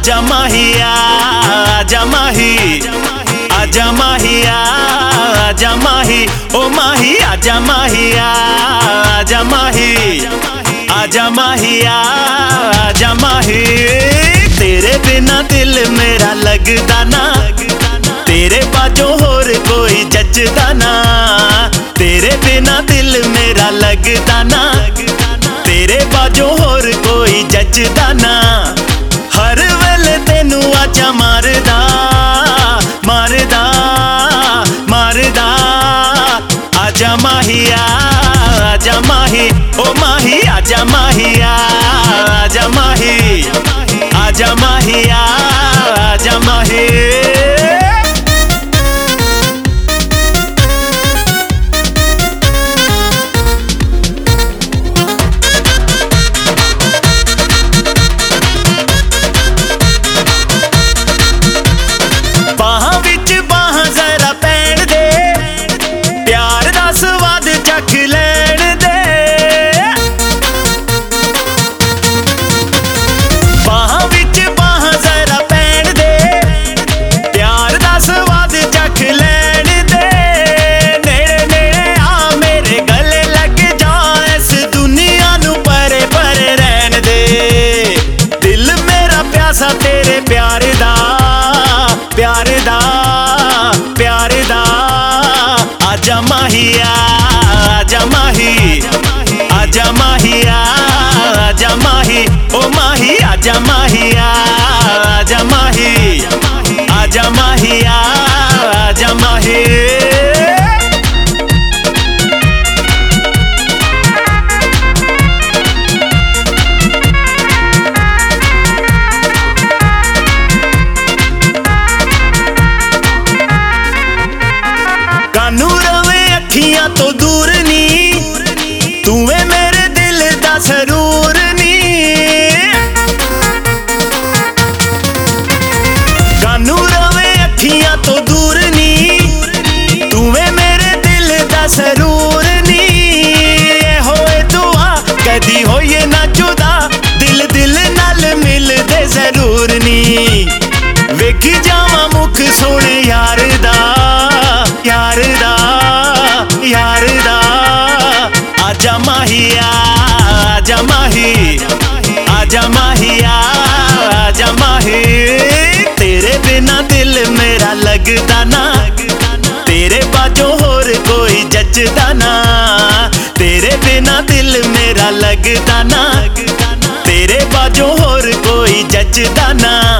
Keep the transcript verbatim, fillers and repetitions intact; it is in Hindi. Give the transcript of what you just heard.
आजा माहिया आजा माही आजा माहिया आजा माही ओ माही आजा माहिया आजा माही आजा माहिया आजा माही। तेरे बिना दिल मेरा लगदा ना, तेरे बाजों होर कोई जचदा ना। तेरे बिना दिल मेरा लगदा ना, तेरे बाजों होर कोई जचदा ना। हर वेले तेनू आजा मारदा मारदा मारदा। आजा माहिया आजा माही ओ माही आजा माहिया आजा माही आजा माहिया आजा माही। बाहां विच बाहां जरा पैण दे, प्यार दा स्वाद चख लैण दे। बाहां विच बाहां जरा पैण दे, प्यार दा स्वाद चख लैण दे। नेड़े नेड़े आ मेरे गले लग जा, इस दुनिया नू परे परे रहन दे। दिल मेरा प्यासा तेरे प्यार दा प्यार दा प्यार दा। आजा माहिया आजा माही आजा माहिया आजा माही ओ माही आजा माहिया आजा माही आजा माहिया आजा माही। कानू रवे अखियां तो दूर नी, तू है मेरे दिल दा सरूर नी। कानू रवे अखियां तो दूर नी, तू है मेरे दिल दा सरूर नी। होए दुआ कदी होए ना जुदा, दिल दिल नाल मिलदे जरूर नी। वेखी जावा मुख सोने यार दा यार दा यार दा। आजा माहिया आजा माही आजा माहिया आजा माही। तेरे बिना दिल मेरा लगदा ना, तेरे बाजों होर कोई जचदा ना। तेरे बिना दिल मेरा लगदा ना, तेरे बाजों होर कोई जचदा ना।